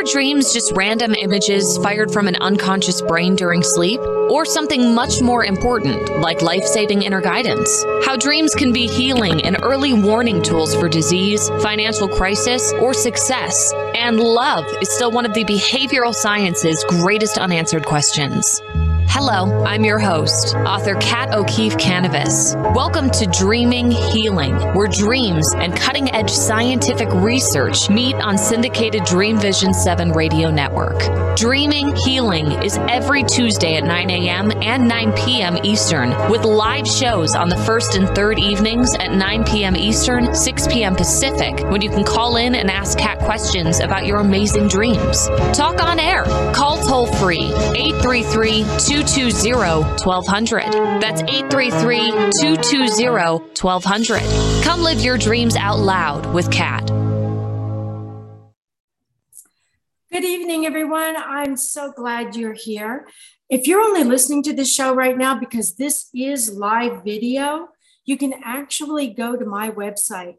dreams just random images fired from an unconscious brain during sleep? Or something much more important, like life-saving inner guidance? How dreams can be healing and early warning tools for disease, financial crisis, or success. And love is still one of the behavioral science's greatest unanswered questions. Hello, I'm your host, author Kat O'Keefe Kanavos. Welcome to Dreaming Healing, where dreams and cutting-edge scientific research meet on syndicated Dream Vision 7 radio network. Dreaming Healing is every Tuesday at 9 a.m. and 9 p.m. Eastern, with live shows on the first and third evenings at 9 p.m. Eastern, 6 p.m. Pacific, when you can call in and ask Kat questions about your amazing dreams. Talk on air. Call toll-free, 833-220-1200. That's 833-220-1200. Come live your dreams out loud with Kat. Good evening, everyone. I'm so glad you're here. If you're only listening to this show right now because this is live video, you can actually go to my website,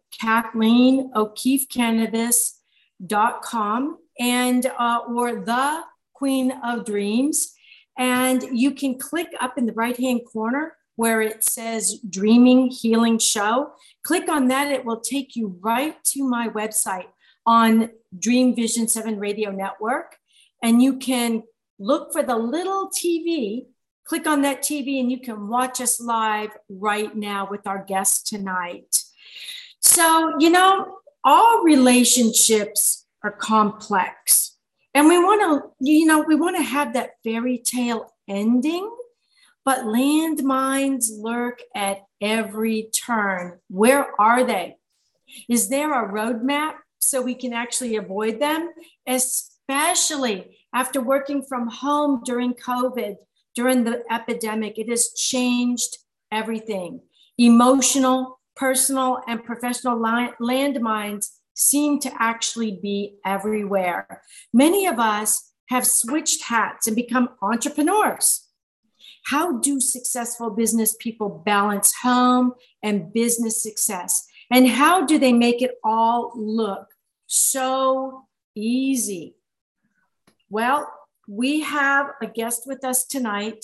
KathleenO'KeefeKanavos.com, and or The Queen of Dreams. And you can click up in the right-hand corner where it says Dreaming Healing Show. Click on that. It will take you right to my website on Dream Vision 7 Radio Network. And you can look for the little TV, click on that TV, and you can watch us live right now with our guest tonight. So, all relationships are complex. And we want to have that fairy tale ending, but landmines lurk at every turn. Where are they? Is there a roadmap so we can actually avoid them, especially after working from home during COVID, during the epidemic? It has changed everything. Emotional, personal, and professional landmines seem to actually be everywhere. Many of us have switched hats and become entrepreneurs. How do successful business people balance home and business success? And how do they make it all look so easy? Well, we have a guest with us tonight,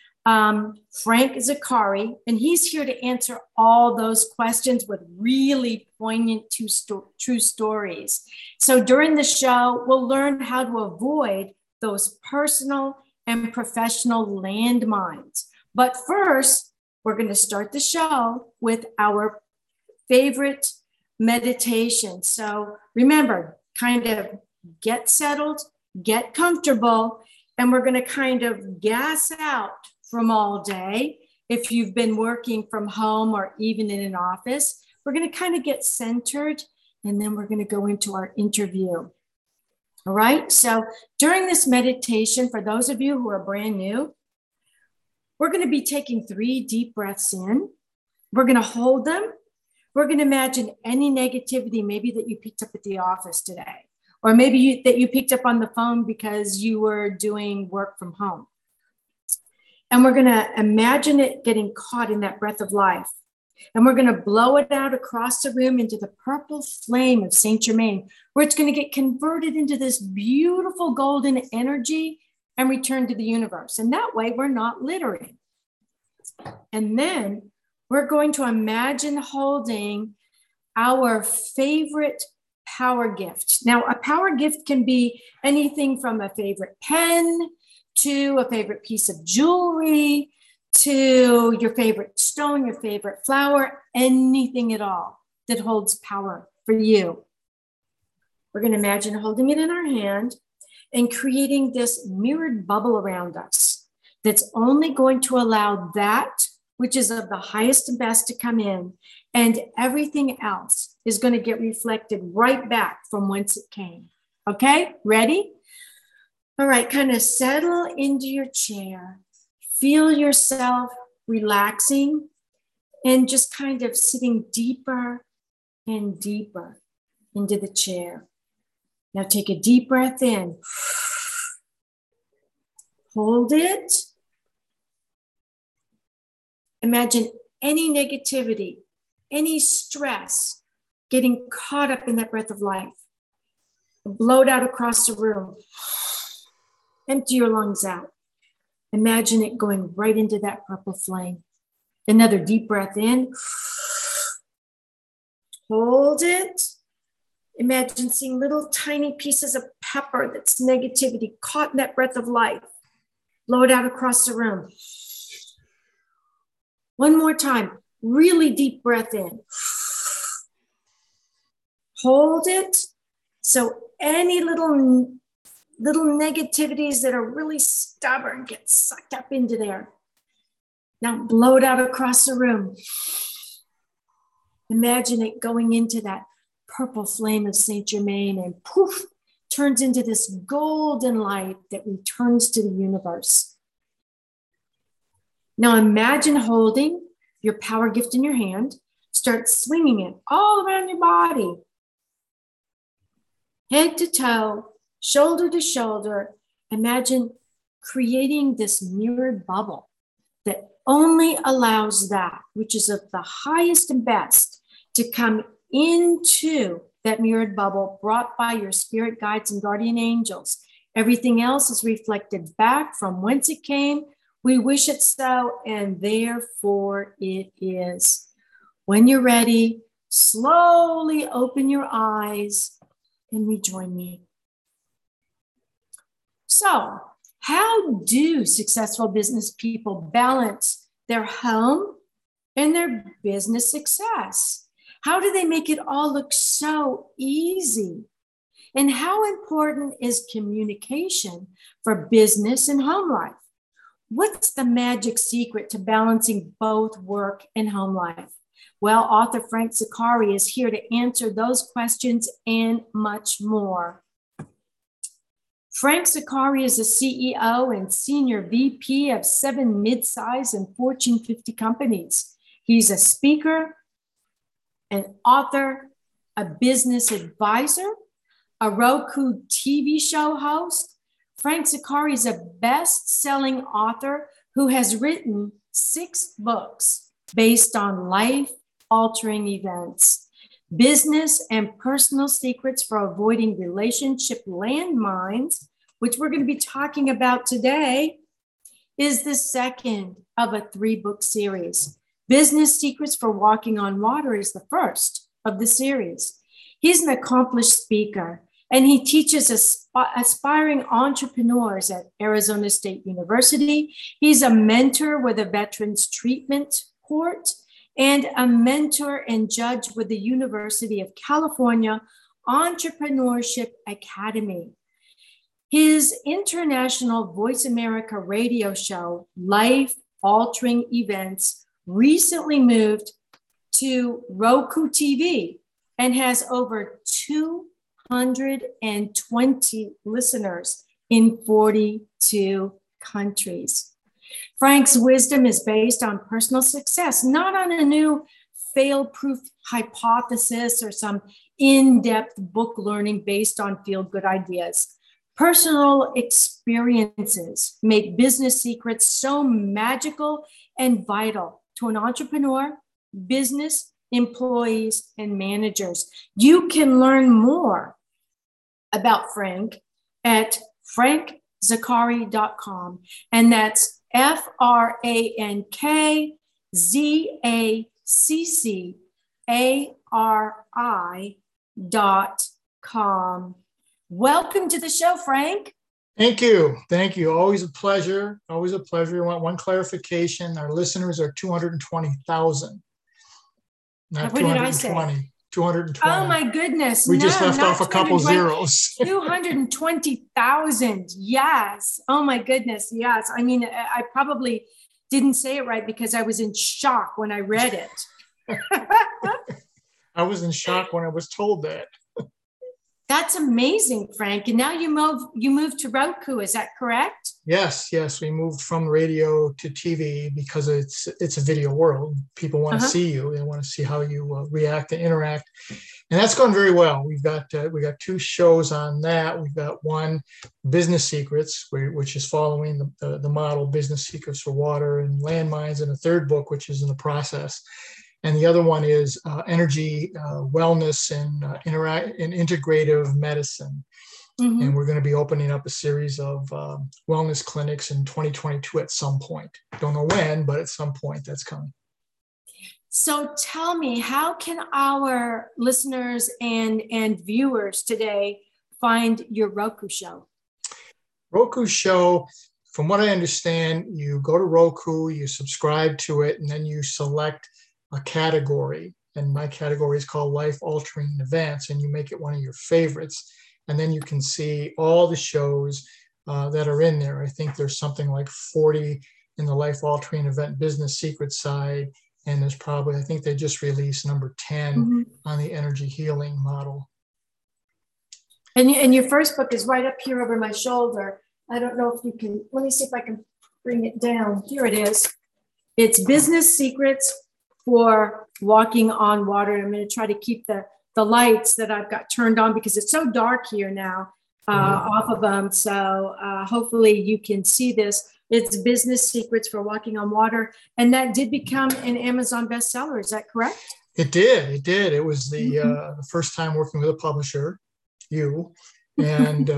Frank Zaccari, and he's here to answer all those questions with really poignant true stories. So during the show, we'll learn how to avoid those personal and professional landmines. But first, we're going to start the show with our favorite meditation. So remember, kind of get settled, get comfortable, and we're going to kind of gas out from all day. If you've been working from home or even in an office, we're going to kind of get centered, and then we're going to go into our interview. All right. So during this meditation, for those of you who are brand new, we're going to be taking 3 deep breaths in. We're going to hold them. We're going to imagine any negativity maybe that you picked up at the office today, or maybe that you picked up on the phone because you were doing work from home. And we're going to imagine it getting caught in that breath of life. And we're going to blow it out across the room into the purple flame of Saint Germain, where it's going to get converted into this beautiful golden energy and return to the universe. And that way we're not littering. And then we're going to imagine holding our favorite power gift. Now, a power gift can be anything from a favorite pen to a favorite piece of jewelry to your favorite stone, your favorite flower, anything at all that holds power for you. We're going to imagine holding it in our hand and creating this mirrored bubble around us that's only going to allow that which is of the highest and best to come in, and everything else is going to get reflected right back from whence it came. Okay, ready? All right, kind of settle into your chair. Feel yourself relaxing and just kind of sitting deeper and deeper into the chair. Now take a deep breath in. Hold it. Imagine any negativity, any stress getting caught up in that breath of life. Blow it out across the room. Empty your lungs out. Imagine it going right into that purple flame. Another deep breath in. Hold it. Imagine seeing little tiny pieces of pepper that's negativity caught in that breath of life. Blow it out across the room. One more time. Really deep breath in. Hold it. So any little negativities that are really stubborn get sucked up into there. Now blow it out across the room. Imagine it going into that purple flame of Saint Germain and poof, turns into this golden light that returns to the universe. Now imagine holding your power gift in your hand, start swinging it all around your body, head to toe, shoulder to shoulder. Imagine creating this mirrored bubble that only allows that which is of the highest and best to come into that mirrored bubble brought by your spirit guides and guardian angels. Everything else is reflected back from whence it came. We wish it so, and therefore it is. When you're ready, slowly open your eyes and rejoin me. So, how do successful business people balance their home and their business success? How do they make it all look so easy? And how important is communication for business and home life? What's the magic secret to balancing both work and home life? Well, author Frank Zaccari is here to answer those questions and much more. Frank Zaccari is a CEO and senior VP of 7 mid-size and Fortune 50 companies. He's a speaker, an author, a business advisor, a Roku TV show host. Frank Zaccari is a best-selling author who has written 6 books based on life-altering events. Business and personal secrets for avoiding relationship landmines, which we're going to be talking about today, is the second of a 3-book series. Business Secrets for Walking on Water is the first of the series. He's an accomplished speaker, and he teaches aspiring entrepreneurs at Arizona State University. He's a mentor with a Veterans Treatment Court and a mentor and judge with the University of California Entrepreneurship Academy. His international Voice America radio show, Life Altering Events, recently moved to Roku TV and has over 220 listeners in 42 countries. Frank's wisdom is based on personal success, not on a new fail-proof hypothesis or some in-depth book learning based on feel-good ideas. Personal experiences make business secrets so magical and vital to an entrepreneur, business, employees, and managers. You can learn more about Frank at frankzaccari.com, and that's FrankZaccari.com. Welcome to the show, Frank. Thank you. Thank you. Always a pleasure. Always a pleasure. I want one clarification. Our listeners are 220,000. Not what 220. Did I say? 220. Oh my goodness. We just left off a couple zeros. 220,000. Yes. Oh my goodness. Yes. I mean, I probably didn't say it right because I was in shock when I read it. I was in shock when I was told that. That's amazing, Frank. And now you moved to Roku, is that correct? Yes. We moved from radio to TV because it's a video world. People want to see you. They want to see how you react and interact, and that's gone very well. We got 2 shows on that. We've got one, Business Secrets, which is following the model Business Secrets for Water and Landmines, and a 3rd book, which is in the process. And the other one is energy, wellness, and integrative medicine. Mm-hmm. And we're going to be opening up a series of wellness clinics in 2022 at some point. Don't know when, but at some point that's coming. So tell me, how can our listeners and viewers today find your Roku show? Roku show, from what I understand, you go to Roku, you subscribe to it, and then you select a category. And my category is called Life Altering Events, and you make it one of your favorites. And then you can see all the shows that are in there. I think there's something like 40 in the Life Altering Event Business Secret side. And there's probably, I think they just released number 10 on the energy healing model. And your first book is right up here over my shoulder. I don't know if you can, let me see if I can bring it down. Here it is. It's Business Secrets for Walking on Water. I'm going to try to keep the lights that I've got turned on because it's so dark here now off of them. So hopefully you can see this. It's Business Secrets for Walking on Water. And that did become an Amazon bestseller. Is that correct? It did. It did. It was the first time working with a publisher, you. And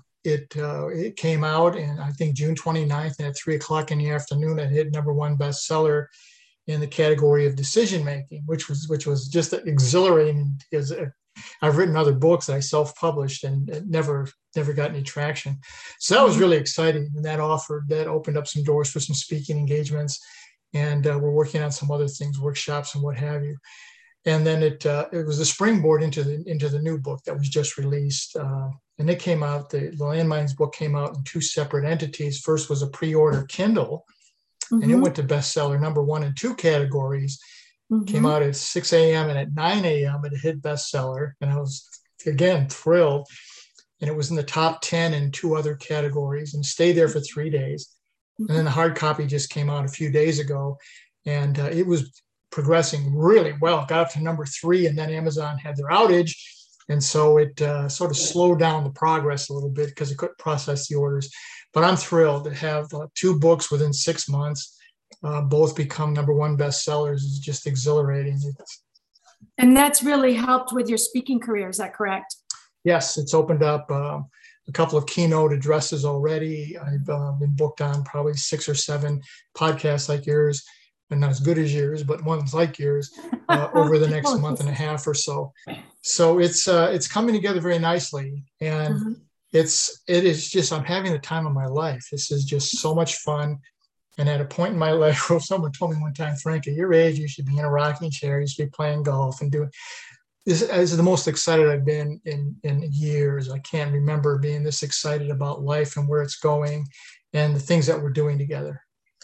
it came out in, I think, June 29th. And at 3:00 in the afternoon, it hit #1 bestseller in the category of decision making, which was just exhilarating because I've written other books that I self-published and it never got any traction. So that was really exciting. And that opened up some doors for some speaking engagements. And we're working on some other things, workshops and what have you. And then it was a springboard into the new book that was just released. And it came out, the Landmines book came out in 2 separate entities. First was a pre-order Kindle, and it went to bestseller #1 and 2 categories. Came out at 6 a.m. and at 9 a.m. it hit bestseller. And I was, again, thrilled. And it was in the top 10 in 2 other categories and stayed there for 3 days. And then the hard copy just came out a few days ago. And it was progressing really well. Got up to #3, and then Amazon had their outage. And so it sort of slowed down the progress a little bit because it couldn't process the orders. But I'm thrilled to have 2 books within 6 months. Both become #1 bestsellers. Is just exhilarating. And that's really helped with your speaking career. Is that correct? Yes, it's opened up a couple of keynote addresses already. I've been booked on probably 6 or 7 podcasts like yours, and not as good as yours, but ones like yours over the next month and a half or so. So it's coming together very nicely, and it is just, I'm having the time of my life. This is just so much fun. And at a point in my life where someone told me one time, Frank, at your age, you should be in a rocking chair, you should be playing golf and doing this. Is the most excited I've been in years. I can't remember being this excited about life and where it's going and the things that we're doing together.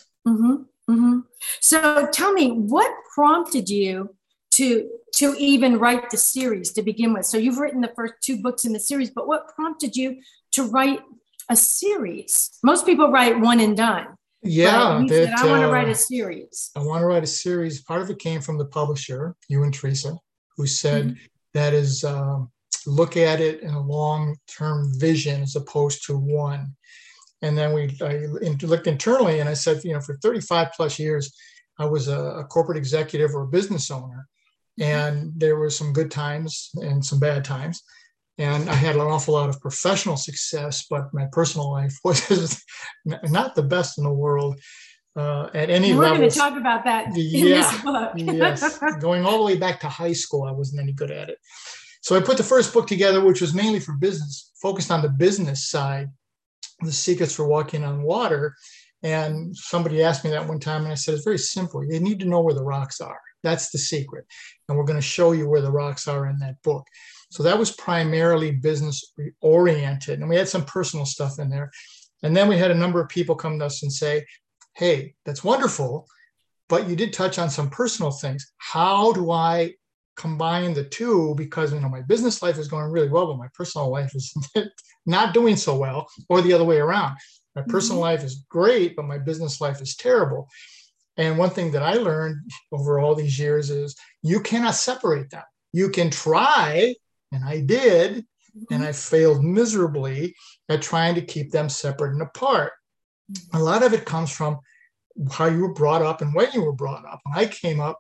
So tell me, what prompted you to even write the series to begin with? So you've written the first 2 books in the series, but what prompted you to write a series? Most people write one and done. Yeah, you said, I want to write a series. I want to write a series. Part of it came from the publisher, you and Teresa, who said that is look at it in a long-term vision as opposed to one. And then I looked internally and I said, for 35 plus years, I was a corporate executive or a business owner. And there were some good times and some bad times. And I had an awful lot of professional success, but my personal life was not the best in the world at any level. We're going to talk about that in this book. Yes. Going all the way back to high school, I wasn't any good at it. So I put the first book together, which was mainly for business, focused on the business side, The Secrets for Walking on Water. And somebody asked me that one time, and I said, it's very simple. You need to know where the rocks are. That's the secret. And we're going to show you where the rocks are in that book. So that was primarily business oriented. And we had some personal stuff in there. And then we had a number of people come to us and say, hey, that's wonderful, but you did touch on some personal things. How do I combine the two? Because my business life is going really well, but my personal life is not doing so well, or the other way around. My personal life is great, but my business life is terrible. And one thing that I learned over all these years is you cannot separate them. You can try, and I did, and I failed miserably at trying to keep them separate and apart. A lot of it comes from how you were brought up and when you were brought up. When I came up,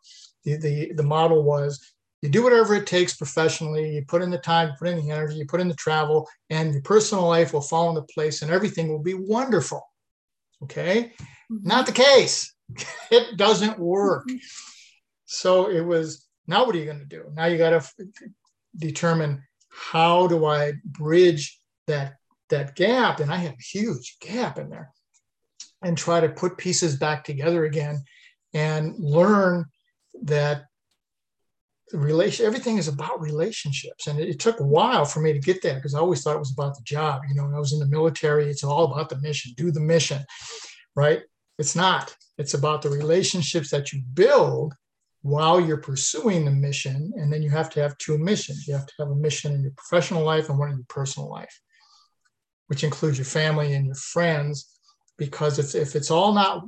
the model was, you do whatever it takes professionally, you put in the time, you put in the energy, you put in the travel, and your personal life will fall into place and everything will be wonderful. Okay? Mm-hmm. Not the case. It doesn't work. Mm-hmm. So it was, now what are you going to do? Now you got to determine, how do I bridge that gap? And I had a huge gap in there, and try to put pieces back together again and learn that everything is about relationships. And it took a while for me to get there, because I always thought it was about the job. You know, when I was in the military, it's all about the mission, do the mission, right? It's not. It's about the relationships that you build while you're pursuing the mission. And then you have to have two missions. You have to have a mission in your professional life and one in your personal life, which includes your family and your friends. Because if it's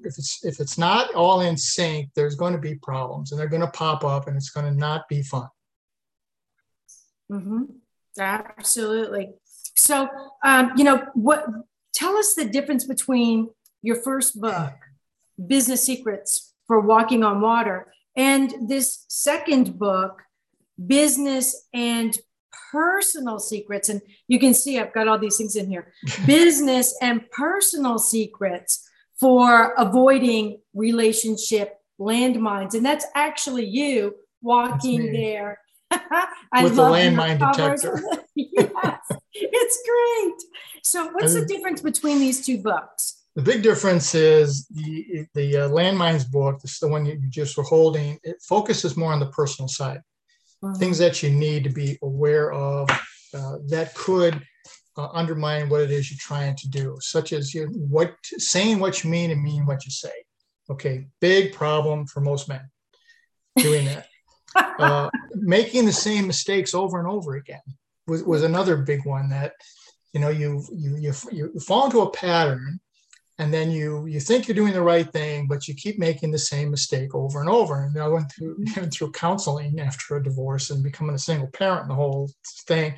not all in sync, there's going to be problems, and they're going to pop up, and it's going to not be fun. Mm-hmm. Absolutely. So, tell us the difference between your first book, Business Secrets for Walking on Water, and this second book, Business and Personal Secrets. And you can see I've got all these things in here. Business and Personal Secrets for Avoiding Relationship Landmines. And that's actually you walking there. I with love the landmine detector. Yes, it's great. So what's the difference between these two books? The big difference is the landmines book, this is the one you just were holding, it focuses more on the personal side. Mm-hmm. Things that you need to be aware of that could undermine what it is you're trying to do, such as saying what you mean and mean what you say. Okay, big problem for most men doing that. Making the same mistakes over and over again was another big one, that you fall into a pattern. And then you think you're doing the right thing, but you keep making the same mistake over and over. And I went through counseling after a divorce and becoming a single parent and the whole thing.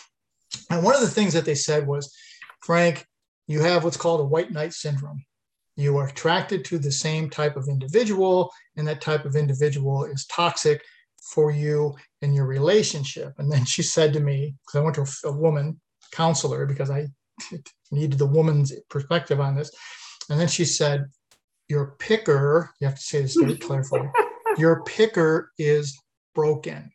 And one of the things that they said was, Frank, you have what's called a white knight syndrome. You are attracted to the same type of individual, and that type of individual is toxic for you and your relationship. And then she said to me, because I went to a woman counselor because I needed the woman's perspective on this. And then she said, your picker, you have to say this very carefully, your picker is broken.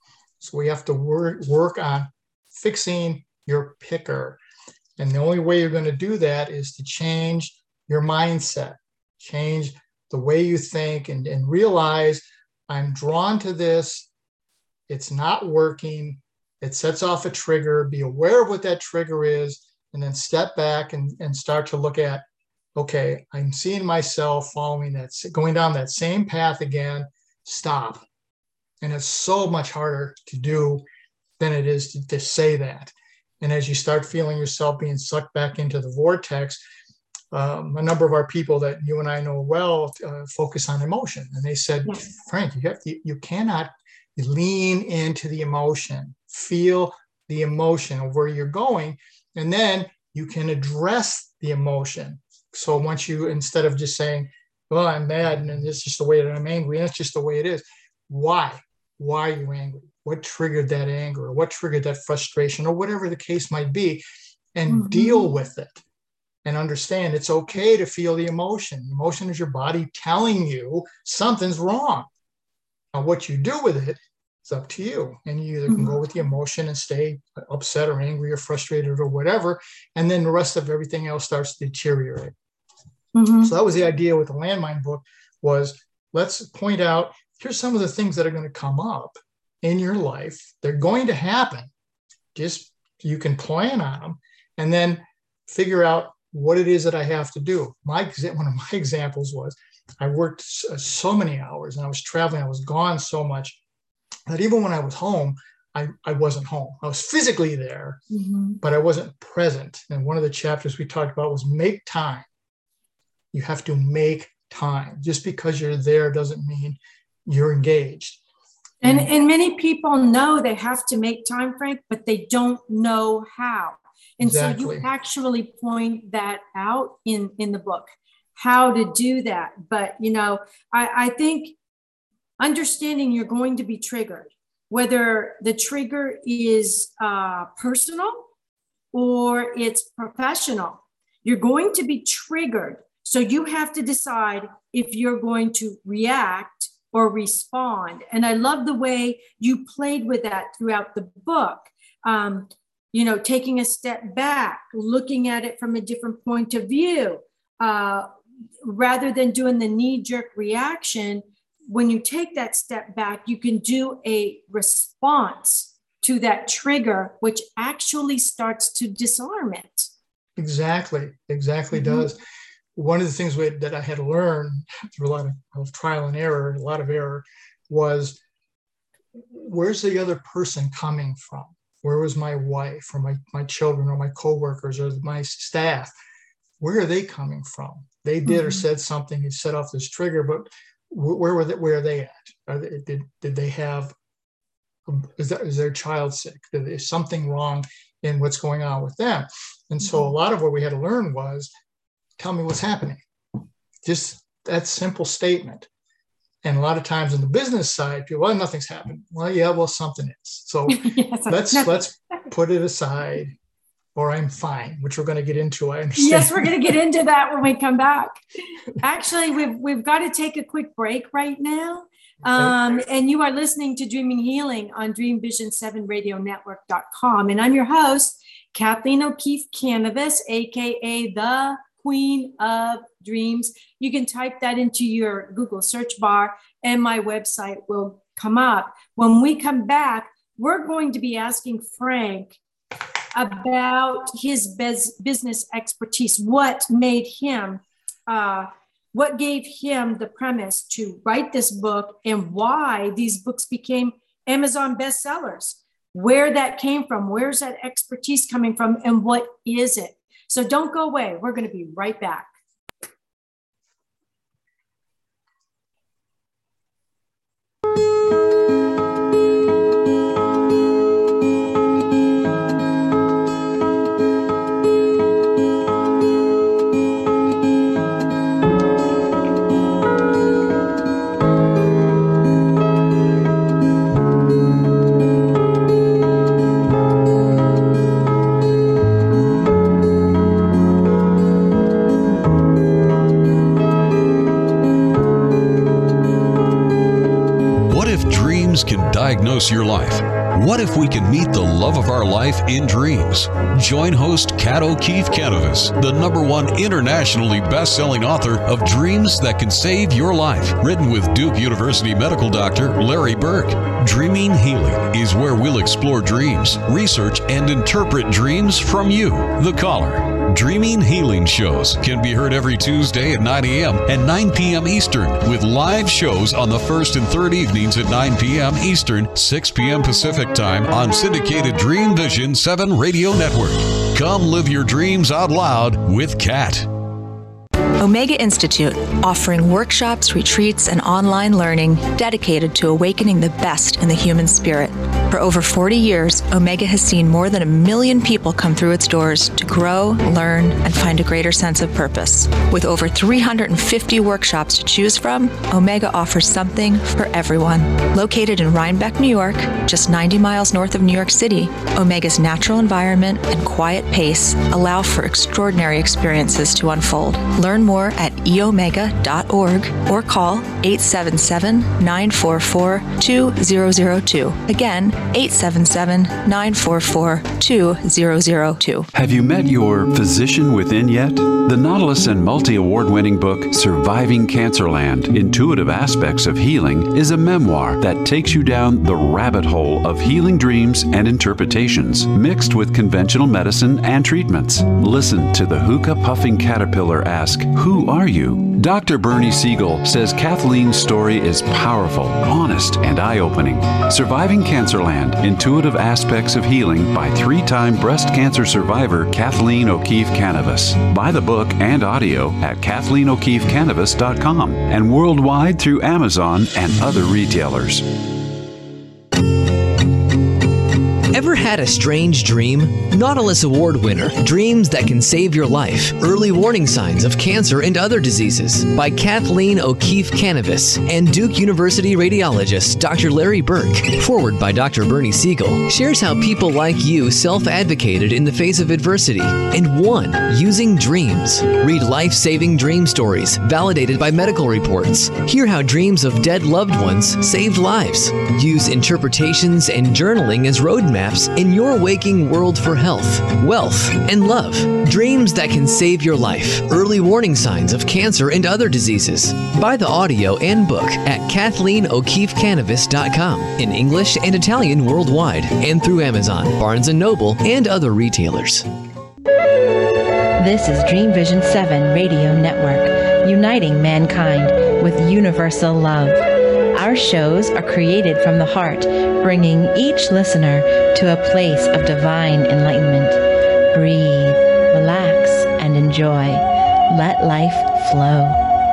So we have to work on fixing your picker. And the only way you're going to do that is to change your mindset, change the way you think, and realize, I'm drawn to this. It's not working. It sets off a trigger. Be aware of what that trigger is. And then step back and start to look at, okay, I'm seeing myself going down that same path again. Stop. And it's so much harder to do than it is to say that. And as you start feeling yourself being sucked back into the vortex, a number of our people that you and I know well focus on emotion. And they said, yes, Frank, you cannot lean into the emotion, feel the emotion of where you're going. And then you can address the emotion. So once instead of just saying, well, I'm mad and it's just the way that I'm angry, and it's just the way it is. Why? Why are you angry? What triggered that anger? Or what triggered that frustration? Or whatever the case might be, and deal with it and understand it's okay to feel the emotion. Emotion is your body telling you something's wrong. Now, what you do with it, it's up to you. And you either can go with the emotion and stay upset or angry or frustrated or whatever, and then the rest of everything else starts to deteriorate. Mm-hmm. So that was the idea with the landmine book, was let's point out, here's some of the things that are going to come up in your life. They're going to happen. Just you can plan on them and then figure out what it is that I have to do. One of my examples was I worked so many hours and I was traveling. I was gone so much that even when I was home, I wasn't home. I was physically there, but I wasn't present. And one of the chapters we talked about was make time. You have to make time. Just because you're there doesn't mean you're engaged. And many people know they have to make time, Frank, but they don't know how. And exactly. So you actually point that out in the book, how to do that. But, I think understanding you're going to be triggered, whether the trigger is personal or it's professional. You're going to be triggered. So you have to decide if you're going to react or respond. And I love the way you played with that throughout the book. Taking a step back, looking at it from a different point of view, rather than doing the knee-jerk reaction. When you take that step back, you can do a response to that trigger, which actually starts to disarm it. Exactly does. One of the things that I had to learn through a lot of trial and error, a lot of error, was where's the other person coming from? Where was my wife or my children or my coworkers or my staff? Where are they coming from? They did or said something and set off this trigger, but where are they at? Did they have? Is their child sick? Is something wrong in what's going on with them? And so a lot of what we had to learn was, tell me what's happening. Just that simple statement. And a lot of times in the business side, people, well, nothing's happened. Well, something is. So let's put it aside, or I'm fine, which we're going to get into. I understand. Yes, we're going to get into that when we come back. Actually, we've got to take a quick break right now. And you are listening to Dreaming Healing on DreamVision7RadioNetwork.com. And I'm your host, Kathleen O'Keefe Kanavos, aka the Queen of Dreams. You can type that into your Google search bar and my website will come up. When we come back, we're going to be asking Frank about his business expertise. What made him, what gave him the premise to write this book, and why these books became Amazon bestsellers, where that came from, where's that expertise coming from, and what is it? So don't go away. We're going to be right back. Can diagnose your life? What if we can meet the love of our life in dreams? Join host Kat O'Keefe Kanavos, the #1 internationally best-selling author of Dreams That Can Save Your Life, written with Duke University medical doctor Larry Burke. Dreaming Healing is where we'll explore dreams, research, and interpret dreams from you, the caller. Dreaming Healing shows can be heard every Tuesday at 9 a.m. and 9 p.m. Eastern, with live shows on the first and third evenings at 9 p.m. Eastern, 6 p.m. Pacific Time on syndicated Dream Vision 7 Radio Network. Come live your dreams out loud with Kat. Omega Institute, offering workshops, retreats, and online learning dedicated to awakening the best in the human spirit. For over 40 years, Omega has seen more than 1 million people come through its doors to grow, learn, and find a greater sense of purpose. With over 350 workshops to choose from, Omega offers something for everyone. Located in Rhinebeck, New York, just 90 miles north of New York City, Omega's natural environment and quiet pace allow for extraordinary experiences to unfold. Learn more at eomega.org or call 877-944-2002. Again, 877-944-2002. Have you met your physician within yet? The Nautilus and multi-award-winning book, Surviving Cancerland: Intuitive Aspects of Healing, is a memoir that takes you down the rabbit hole of healing dreams and interpretations, mixed with conventional medicine and treatments. Listen to the hookah-puffing caterpillar ask, "Who are you?" Dr. Bernie Siegel says Kathleen's story is powerful, honest, and eye-opening. Surviving Cancerland: Intuitive Aspects of Healing by 3-time breast cancer survivor Kathleen O'Keefe Kanavos. Buy the book and audio at KathleenO'KeefeKanavos.com and worldwide through Amazon and other retailers. Ever had a strange dream? Nautilus Award winner, Dreams That Can Save Your Life, Early Warning Signs of Cancer and Other Diseases by Kathleen O'Keefe Canavas and Duke University radiologist Dr. Larry Burke. Forward by Dr. Bernie Siegel, shares how people like you self-advocated in the face of adversity and won using dreams. Read life-saving dream stories validated by medical reports. Hear how dreams of dead loved ones saved lives. Use interpretations and journaling as roadmaps in your waking world for health, wealth, and love. Dreams That Can Save Your Life. Early Warning Signs of Cancer and Other Diseases. Buy the audio and book at KathleenO'KeefeCanavas.com in English and Italian worldwide and through Amazon, Barnes & Noble, and other retailers. This is Dream Vision 7 Radio Network, uniting mankind with universal love. Our shows are created from the heart, bringing each listener to a place of divine enlightenment. Breathe, relax, and enjoy. Let life flow.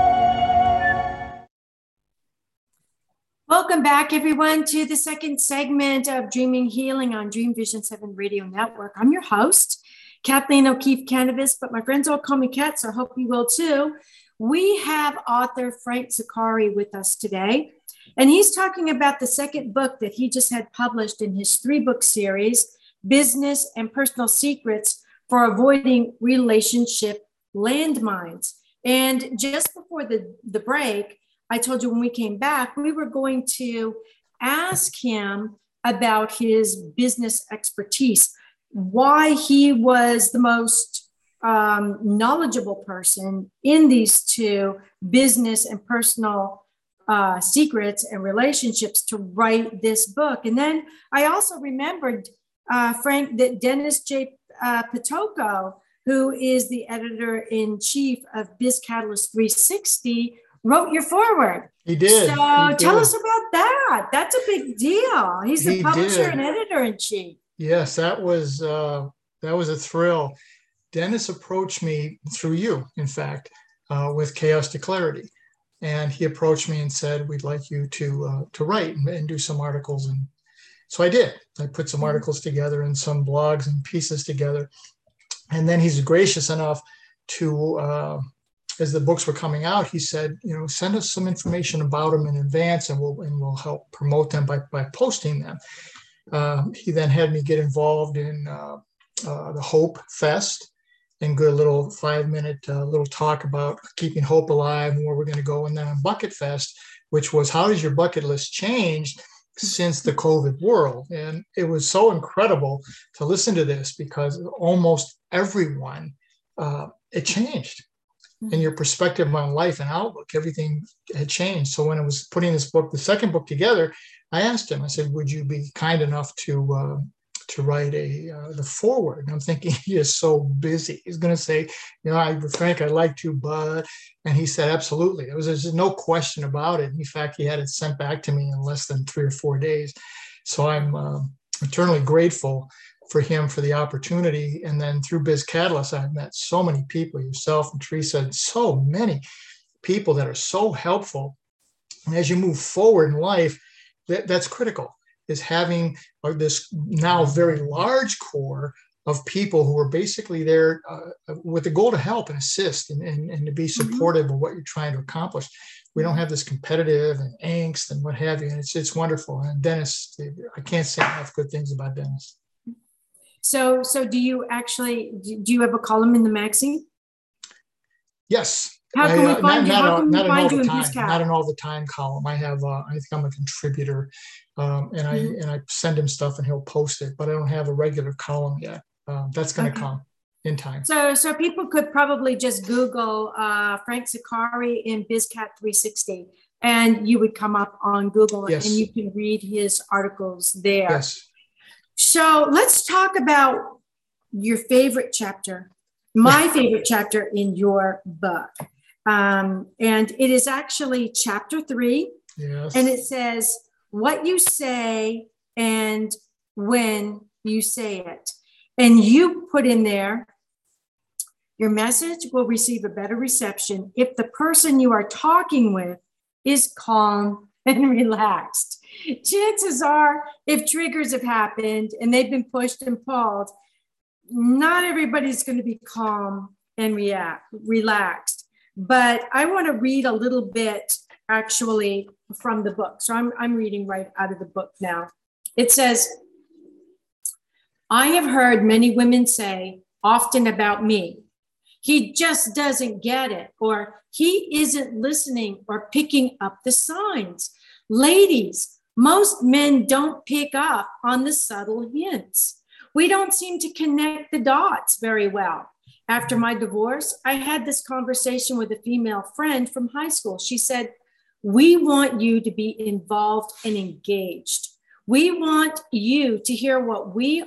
Welcome back, everyone, to the second segment of Dreaming Healing on Dream Vision 7 Radio Network. I'm your host, Kathleen O'Keefe Canavas, but my friends all call me Kat, so I hope you will too. We have author Frank Zaccari with us today, and he's talking about the second book that he just had published in his 3-book series, Business and Personal Secrets for Avoiding Relationship Landmines. And just before the break, I told you when we came back, we were going to ask him about his business expertise, why he was the most knowledgeable person in these two, business and personal secrets and relationships, to write this book. And then I also remembered, Frank, that Dennis J. Pitoco, who is the editor-in-chief of BizCatalyst 360, wrote your foreword. He did. So tell us about that. That's a big deal. He's the publisher and editor-in-chief. Yes, that was a thrill. Dennis approached me through you, in fact, with Chaos to Clarity. And he approached me and said, we'd like you to write and do some articles. And so I did. I put some articles together and some blogs and pieces together. And then he's gracious enough to, as the books were coming out, he said, send us some information about them in advance, and we'll help promote them by posting them. He then had me get involved in the Hope Fest and do a little 5-minute little talk about keeping hope alive and where we're going to go. And then on Bucket Fest, which was how has your bucket list changed since the COVID world? And it was so incredible to listen to this, because almost everyone, it changed. And your perspective on life and outlook, everything had changed. So when I was putting this book, the second book, together, I asked him, I said, would you be kind enough to write the foreword? And I'm thinking, he is so busy. He's going to say, Frank, I'd like to, but, and he said, absolutely. There's no question about it. In fact, he had it sent back to me in less than 3 or 4 days. So I'm eternally grateful for him for the opportunity. And then through BizCatalyst, I've met so many people, yourself and Teresa, and so many people that are so helpful. And as you move forward in life, that's critical, is having this now very large core of people who are basically there with the goal to help and assist and to be supportive of what you're trying to accomplish. We don't have this competitive and angst and what have you. And it's wonderful. And Dennis, I can't say enough good things about Dennis. So do you have a column in the magazine? Yes. How can we find you? How can we find you in BizCat? Not an all the time column. I have. I think I'm a contributor, and I send him stuff and he'll post it. But I don't have a regular column yet. That's going to come in time. So people could probably just Google Frank Zaccari in BizCat 360, and you would come up on Google, and you can read his articles there. Yes. So let's talk about your favorite chapter, my favorite chapter in your book. And it is actually chapter 3. Yes. And it says, what you say and when you say it. And you put in there, your message will receive a better reception if the person you are talking with is calm and relaxed. chances are, if triggers have happened and they've been pushed and pulled, not everybody's going to be calm and relaxed. But I want to read a little bit actually from the book. So I'm reading right out of the book now. It says, I have heard many women say often about me, he just doesn't get it, or he isn't listening or picking up the signs. Ladies, most men don't pick up on the subtle hints. We don't seem to connect the dots very well. After my divorce, I had this conversation with a female friend from high school. She said, we want you to be involved and engaged. We want you to hear what we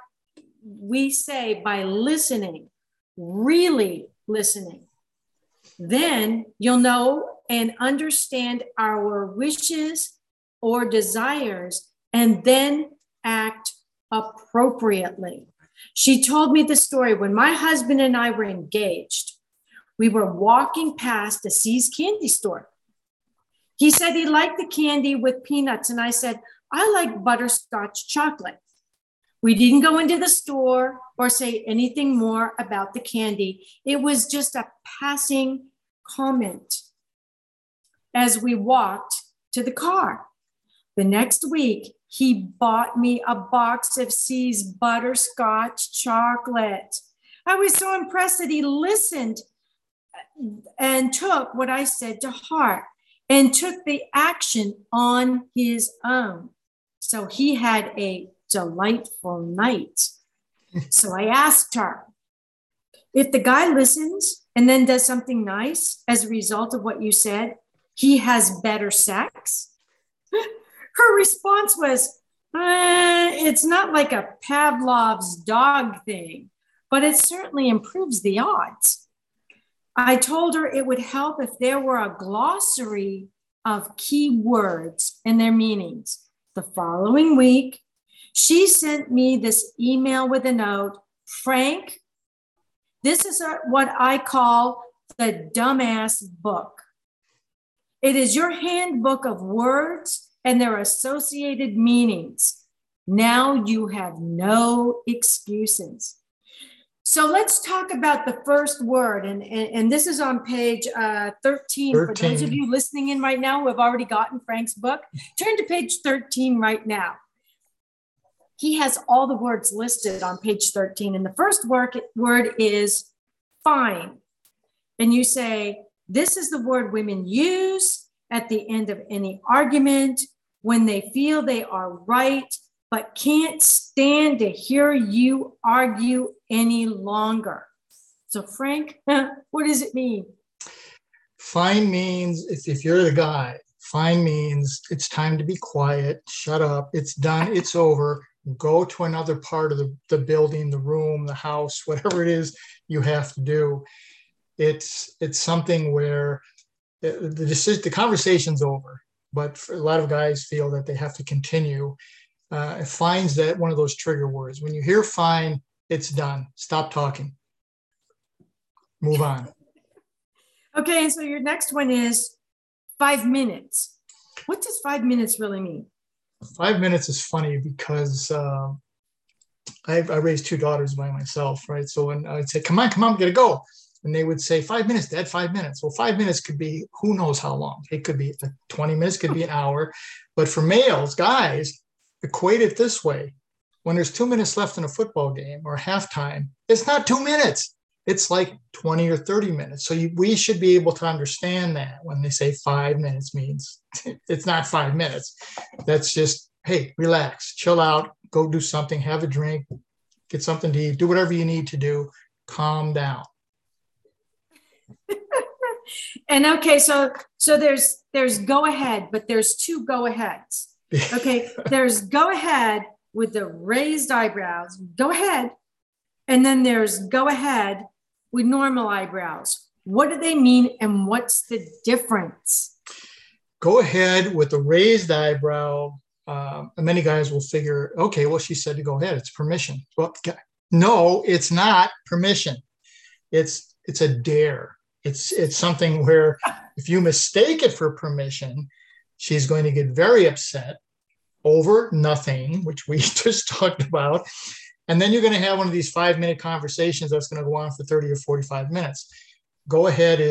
say by listening, really listening. Then you'll know and understand our wishes or desires and then act appropriately. She told me the story when my husband and I were engaged. We were walking past a See's candy store. He said he liked the candy with peanuts, and I said, I like butterscotch chocolate. We didn't go into the store or say anything more about the candy. It was just a passing comment as we walked to the car. The next week, he bought me a box of See's butterscotch chocolate. I was so impressed that he listened and took what I said to heart and took the action on his own. So he had a delightful night. So I asked her, if the guy listens and then does something nice as a result of what you said, he has better sex? Her response was, it's not like a Pavlov's dog thing, but it certainly improves the odds. I told her it would help if there were a glossary of key words and their meanings. The following week, she sent me this email with a note. Frank, this is what I call the dumbass book. It is your handbook of words and their associated meanings. Now you have no excuses. So let's talk about the first word. And this is on page 13. For those of you listening in right now who have already gotten Frank's book, turn to page 13 right now. He has all the words listed on page 13. And the first word is fine. And you say, this is the word women use at the end of any argument when they feel they are right, but can't stand to hear you argue any longer. So Frank, what does it mean? Fine means, if you're the guy, fine means it's time to be quiet, shut up, it's done, it's over, go to another part of the building, the room, the house, whatever it is you have to do. It's something where the conversation's over, but for a lot of guys feel that they have to continue. Fine's that one of those trigger words. When you hear fine, it's done. Stop talking. Move on. Okay, and so your next one is 5 minutes. What does 5 minutes really mean? 5 minutes is funny because I raised two daughters by myself, right? So when I would say, come on, we gotta go. And they would say, 5 minutes, Dad, 5 minutes. Well, 5 minutes could be who knows how long. It could be 20 minutes, could be an hour. But for males, guys, equate it this way. When there's 2 minutes left in a football game or halftime, it's not 2 minutes. It's like 20 or 30 minutes. So we should be able to understand that when they say 5 minutes means it's not 5 minutes. That's just, hey, relax, chill out, go do something, have a drink, get something to eat, do whatever you need to do, calm down. And okay, so there's go ahead, but there's two go aheads. Okay, there's go ahead with the raised eyebrows, go ahead. And then there's go ahead with normal eyebrows. What do they mean and what's the difference? Go ahead with the raised eyebrow. Many guys will figure, okay, well, she said to go ahead. It's permission. Well, no, it's not permission. It's a dare. It's something where if you mistake it for permission, she's going to get very upset over nothing, which we just talked about. And then you're going to have one of these 5-minute conversations that's going to go on for 30 or 45 minutes. Go ahead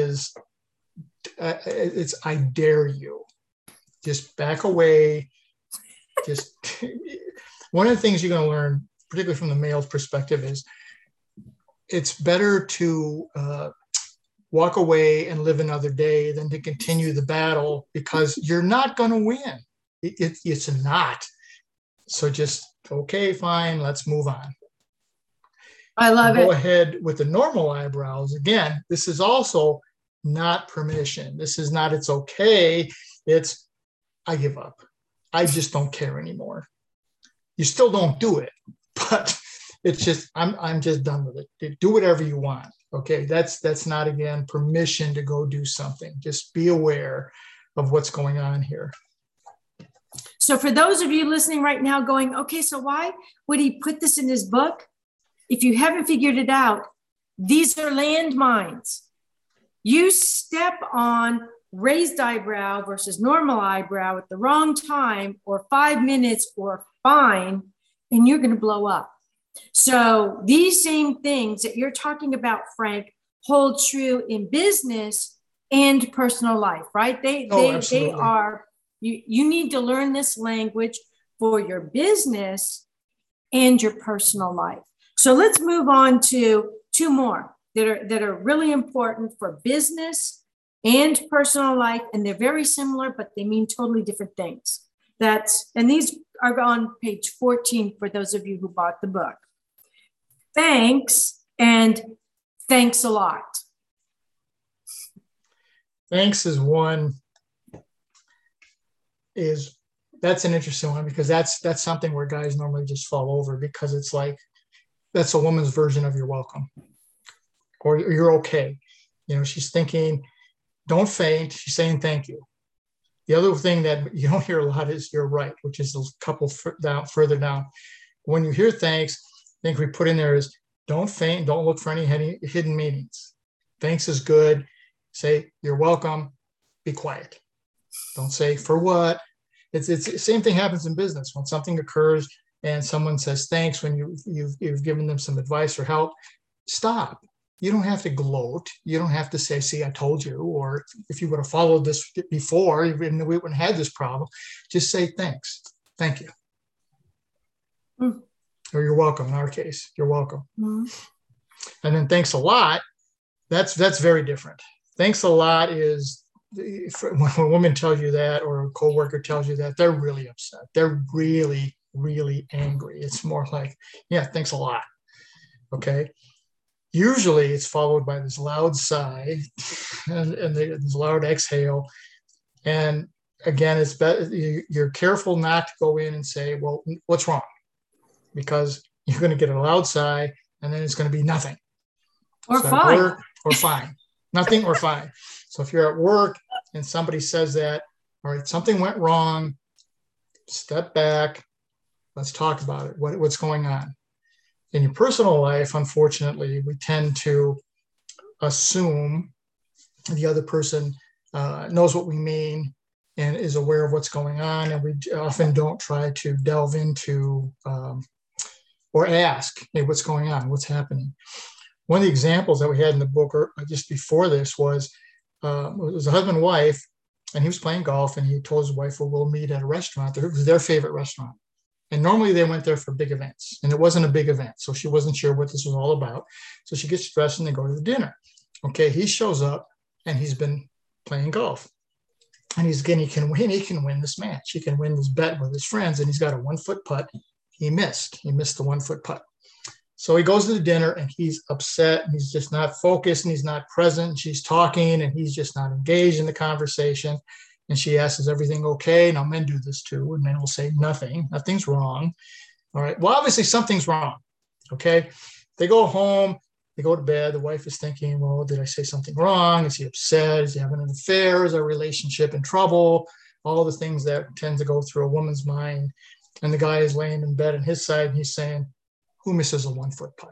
I dare you. Just back away. Just one of the things you're going to learn, particularly from the male's perspective, is it's better to walk away and live another day than to continue the battle, because you're not going to win. It's not. So just, okay, fine, let's move on. I love it. Go ahead with the normal eyebrows. Again, this is also not permission. This is not, it's okay. It's, I give up. I just don't care anymore. You still don't do it, but it's just, I'm just done with it. Do whatever you want. Okay. That's not, again, permission to go do something. Just be aware of what's going on here. So for those of you listening right now going, okay, so why would he put this in his book? If you haven't figured it out, these are landmines. You step on raised eyebrow versus normal eyebrow at the wrong time, or 5 minutes, or fine, and you're going to blow up. So these same things that you're talking about, Frank, hold true in business and personal life, right? They are, you need to learn this language for your business and your personal life. So let's move on to 2 more that are really important for business and personal life. And they're very similar, but they mean totally different things. And these are on page 14 for those of you who bought the book. Thanks and thanks a lot. Thanks is that's an interesting one, because that's something where guys normally just fall over, because it's like, that's a woman's version of you're welcome, or you're okay. She's thinking, don't faint. She's saying thank you. The other thing that you don't hear a lot is you're right, which is a couple further down. When you hear thanks, I think we put in there is don't faint. Don't look for any hidden meanings. Thanks is good. Say you're welcome. Be quiet. Don't say for what. It's the same thing happens in business. When something occurs and someone says thanks when you've given them some advice or help, stop. You don't have to gloat. You don't have to say, see, I told you. Or if you would have followed this before, we wouldn't have had this problem. Just say thanks. Thank you. Mm. Or you're welcome. In our case, you're welcome. Mm. And then thanks a lot. That's very different. Thanks a lot is, when a woman tells you that, or a coworker tells you that, they're really upset. They're really, really angry. It's more like, yeah, thanks a lot. Okay. Usually it's followed by this loud sigh and this loud exhale. And again, it's better, you're careful not to go in and say, well, what's wrong? Because you're going to get a loud sigh, and then it's going to be nothing. Or so fine. Or fine. Nothing or fine. So if you're at work and somebody says that, all right, something went wrong, step back, let's talk about it. What's going on? In your personal life, unfortunately, we tend to assume the other person knows what we mean and is aware of what's going on. And we often don't try to delve into or ask, hey, what's going on? What's happening? One of the examples that we had in the book just before this was it was a husband and wife, and he was playing golf, and he told his wife, well, we'll meet at a restaurant. It was their favorite restaurant. And normally they went there for big events, and it wasn't a big event. So she wasn't sure what this was all about. So she gets dressed and they go to the dinner. Okay, he shows up and he's been playing golf. And he can win this match. He can win this bet with his friends, and he's got a 1-foot putt. He missed the 1-foot putt. So he goes to the dinner and he's upset, and he's just not focused, and he's not present. She's talking and he's just not engaged in the conversation. And she asks, is everything okay? Now, men do this too. And men will say, nothing's wrong. All right. Well, obviously something's wrong. Okay. They go home, they go to bed. The wife is thinking, well, did I say something wrong? Is he upset? Is he having an affair? Is our relationship in trouble? All the things that tend to go through a woman's mind. And the guy is laying in bed on his side, and he's saying, who misses a 1-foot putt?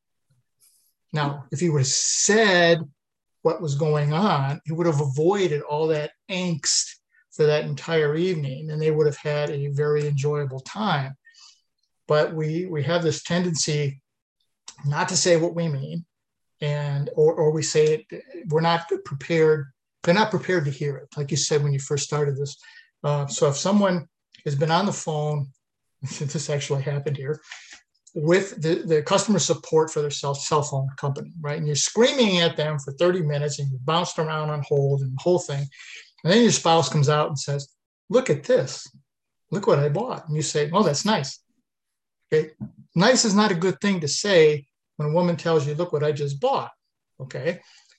Now, if he would have said what was going on, he would have avoided all that angst for that entire evening, and they would have had a very enjoyable time. But we have this tendency not to say what we mean, or we say it, we're not prepared. They're not prepared to hear it, like you said when you first started this. So if someone has been on the phone, this actually happened here, with the customer support for their cell phone company, right? And you're screaming at them for 30 minutes and you bounced around on hold and the whole thing. And then your spouse comes out and says, look at this. Look what I bought. And you say, oh, that's nice. Okay. Nice is not a good thing to say when a woman tells you, look what I just bought. Okay.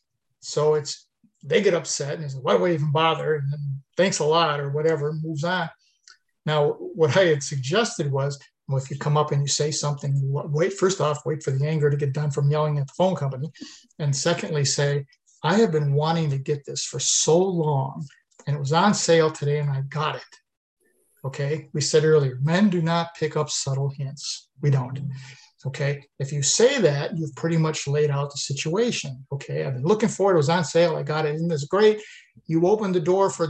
So they get upset and they say, why would I even bother? And then thanks a lot or whatever, moves on. Now, what I had suggested was, well, if you come up and you say something, wait for the anger to get done from yelling at the phone company. And secondly, say, I have been wanting to get this for so long and it was on sale today and I got it. Okay. We said earlier, men do not pick up subtle hints. We don't. Okay. If you say that, you've pretty much laid out the situation. Okay. I've been looking for it. It was on sale. I got it. Isn't this great? You open the door for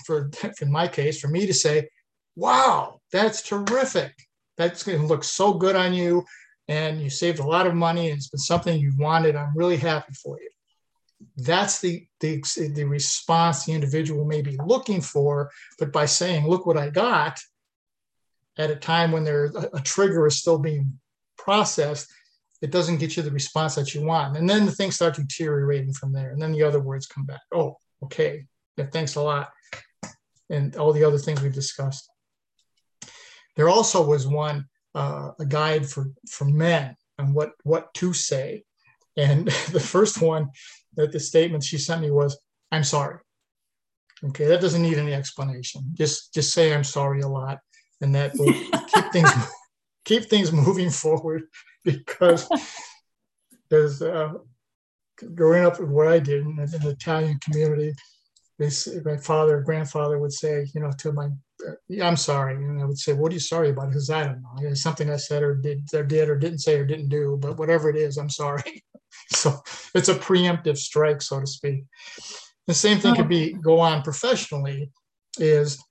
in my case, for me to say, wow, that's terrific. That's going to look so good on you. And you saved a lot of money. And it's been something you wanted. I'm really happy for you. That's the response the individual may be looking for. But by saying, look what I got, at a time when a trigger is still being processed, it doesn't get you the response that you want. And then the things start deteriorating from there. And then the other words come back. Oh, okay. Yeah, thanks a lot. And all the other things we've discussed. There also was a guide for men on what to say. And the first one that the statement she sent me was, I'm sorry. Okay, that doesn't need any explanation. Just say I'm sorry a lot. And that will keep things moving forward, because there's growing up where I did in the Italian community, my grandfather would say, to my, I'm sorry. And I would say, what are you sorry about? Because I don't know. It's something I said or did or didn't say or didn't do, but whatever it is, I'm sorry. So it's a preemptive strike, so to speak. The same thing could go on professionally. Is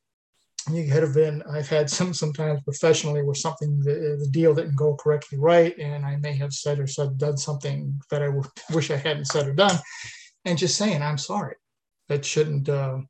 I've had sometimes professionally where the deal didn't go correctly right, and I may have said or done something that I wish I hadn't said or done, and just saying I'm sorry. That shouldn't,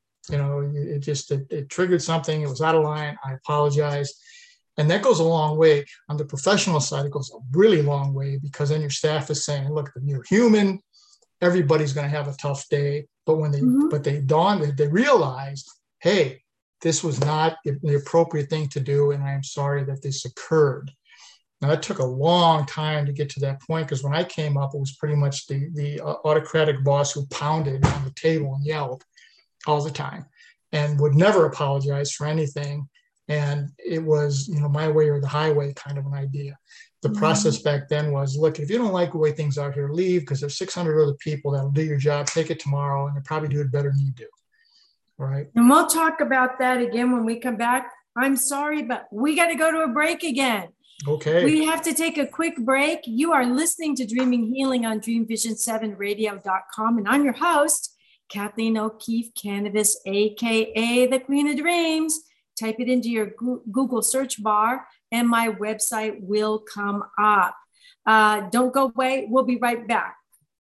it triggered something. It was out of line. I apologize. And that goes a long way. On the professional side, it goes a really long way, because then your staff is saying, look, you're human. Everybody's going to have a tough day. But when they realized, hey, this was not the appropriate thing to do, and I am sorry that this occurred. Now, that took a long time to get to that point, because when I came up, it was pretty much the autocratic boss who pounded on the table and yelled all the time and would never apologize for anything. And it was, my way or the highway kind of an idea. The process back then was, look, if you don't like the way things are here, leave, because there's 600 other people that will do your job. Take it tomorrow, and they'll probably do it better than you do. All right. And we'll talk about that again when we come back. I'm sorry, but we got to go to a break again. Okay. We have to take a quick break. You are listening to Dreaming Healing on DreamVision7Radio.com. And I'm your host, Kathleen O'Keefe Kanavos, a.k.a. the Queen of Dreams. Type it into your Google search bar and my website will come up. Don't go away. We'll be right back.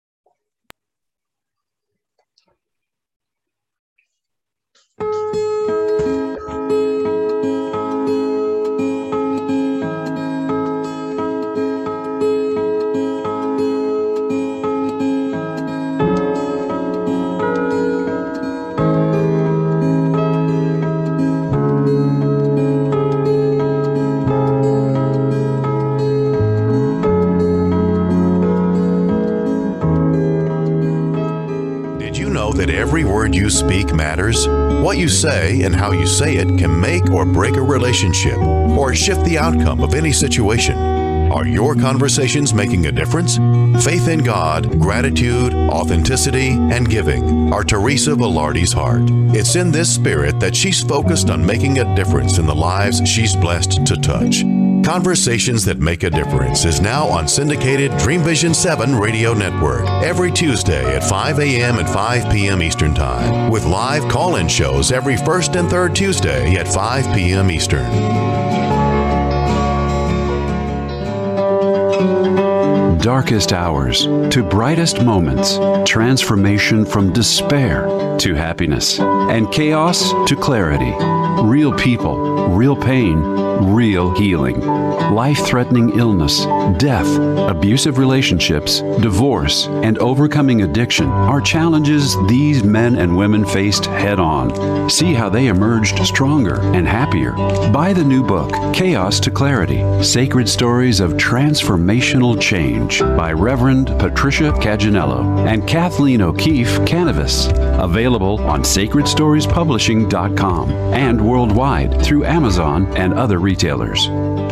That every word you speak matters. What you say and how you say it can make or break a relationship or shift the outcome of any situation. Are your conversations making a difference? Faith in God, gratitude, authenticity, and giving are Teresa Velarde's heart. It's in this spirit that she's focused on making a difference in the lives she's blessed to touch. Conversations That Make a Difference is now on syndicated Dream Vision 7 radio network every Tuesday at 5 a.m. and 5 p.m. Eastern Time, with live call-in shows every first and third Tuesday at 5 p.m. Eastern. Darkest hours to brightest moments, transformation from despair to happiness, and chaos to clarity. Real people, real pain, real healing. Life-threatening illness, death, abusive relationships, divorce, and overcoming addiction are challenges these men and women faced head-on. See how they emerged stronger and happier. Buy the new book, Chaos to Clarity, Sacred Stories of Transformational Change by Reverend Patricia Caginello and Kathleen O'Keefe Canavas. Available on sacredstoriespublishing.com and worldwide through Amazon and other retailers.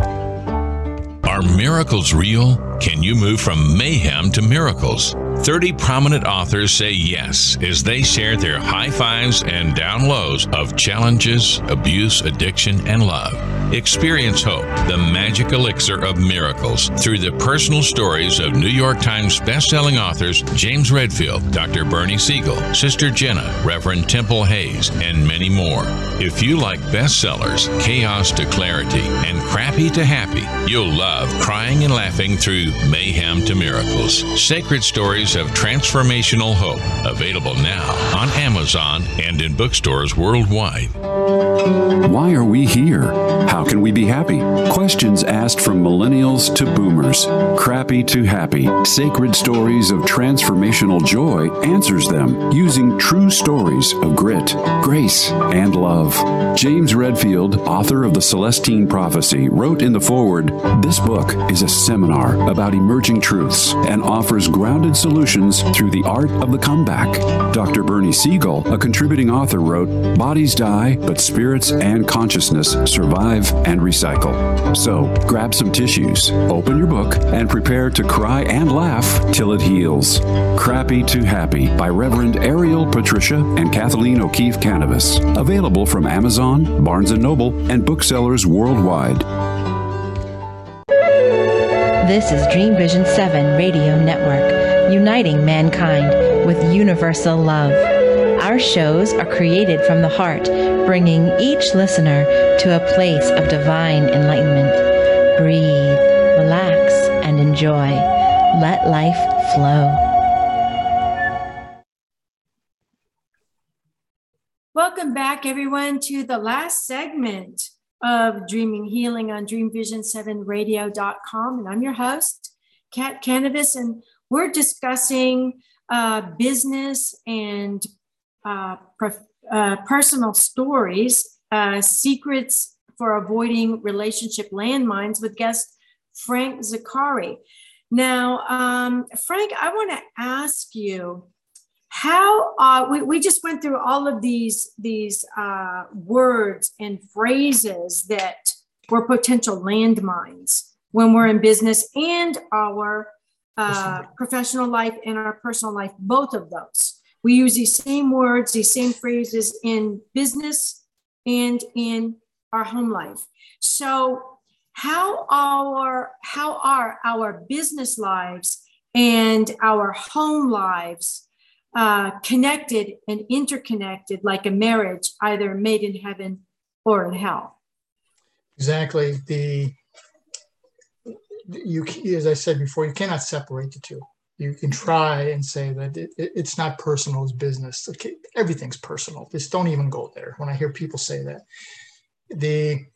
Are miracles real? Can you move from mayhem to miracles? 30 prominent authors say yes as they share their high fives and down lows of challenges, abuse, addiction, and love. Experience hope, the magic elixir of miracles, through the personal stories of New York Times bestselling authors James Redfield, Dr. Bernie Siegel, Sister Jenna, Reverend Temple Hayes, and many more. If you like bestsellers, Chaos to Clarity, and Crappy to Happy, you'll love crying and laughing through Mayhem to Miracles. Sacred Stories of Transformational Hope, available now on Amazon and in bookstores worldwide. Why are we here? How can we be happy? Questions asked from millennials to boomers. Crappy to Happy, Sacred Stories of Transformational Joy answers them using true stories of grit, grace, and love. James Redfield, author of The Celestine Prophecy, wrote in the foreword, "This book is a seminar about emerging truths and offers grounded solutions through the art of the comeback." Dr. Bernie Siegel, a contributing author, wrote, "Bodies die, but spirits and consciousness survive and recycle." So, grab some tissues, open your book, and prepare to cry and laugh till it heals. Crappy to Happy by Reverend Ariel Patricia and Kathleen O'Keefe Canavas. Available from Amazon, Barnes & Noble, and booksellers worldwide. This is Dream Vision 7 Radio Network, uniting mankind with universal love. Our shows are created from the heart, bringing each listener to a place of divine enlightenment. Breathe, relax, and enjoy. Let life flow. Welcome back, everyone, to the last segment of Dreaming Healing on DreamVision7Radio.com. And I'm your host, Kat Canavas, and we're discussing business and personal stories, secrets for avoiding relationship landmines with guest Frank Zaccari. Now, Frank, I want to ask you how we just went through all of these words and phrases that were potential landmines when we're in business and our professional life and our personal life, both of those. We use these same words, these same phrases in business and in our home life. So how are our business lives and our home lives connected and interconnected like a marriage, either made in heaven or in hell? Exactly. As I said before, you cannot separate the two. You can try and say that it's not personal, it's business. Okay, everything's personal. Just don't even go there. When I hear people say that, the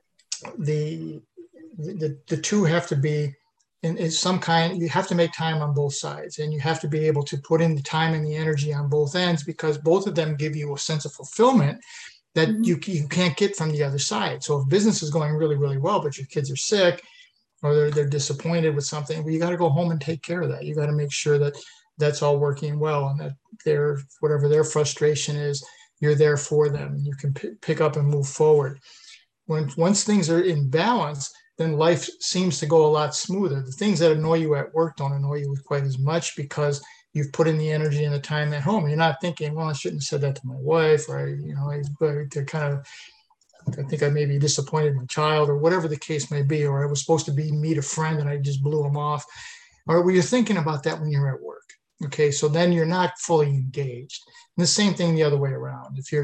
two have to be in some kind. You have to make time on both sides, and you have to be able to put in the time and the energy on both ends, because both of them give you a sense of fulfillment that you can't get from the other side. So if business is going really, really well, but your kids are sick, or they're disappointed with something, well, you got to go home and take care of that. You got to make sure that that's all working well, and that whatever their frustration is, you're there for them. You can pick up and move forward. Once things are in balance, then life seems to go a lot smoother. The things that annoy you at work don't annoy you quite as much, because you've put in the energy and the time at home. You're not thinking, well, I shouldn't have said that to my wife, or they're kind of I think I maybe disappointed my child or whatever the case may be, or I was supposed to meet a friend and I just blew him off. Or were you thinking about that when you're at work? Okay, so then you're not fully engaged. And the same thing the other way around. If